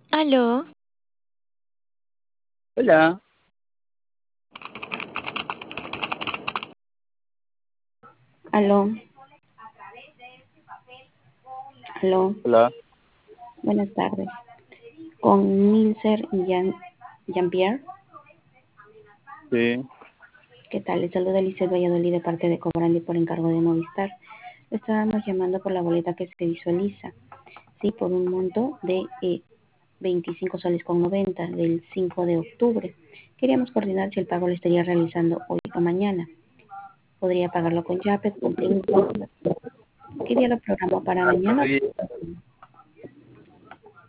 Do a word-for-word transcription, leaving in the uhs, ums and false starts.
Aló, Hola, Aló, aló, hola, buenas tardes. Con Milcer y Jean, Jean-Pierre, sí, ¿qué tal? Les saluda Lisset Valladolid de parte de Cobrandi por encargo de Movistar. Le estábamos llamando por la boleta que se visualiza, sí, por un monto de eh, veinticinco soles con noventa del cinco de octubre. Queríamos coordinar si el pago lo estaría realizando hoy o mañana. Podría pagarlo con Yape, con PIN. ¿Qué día lo programó para mañana?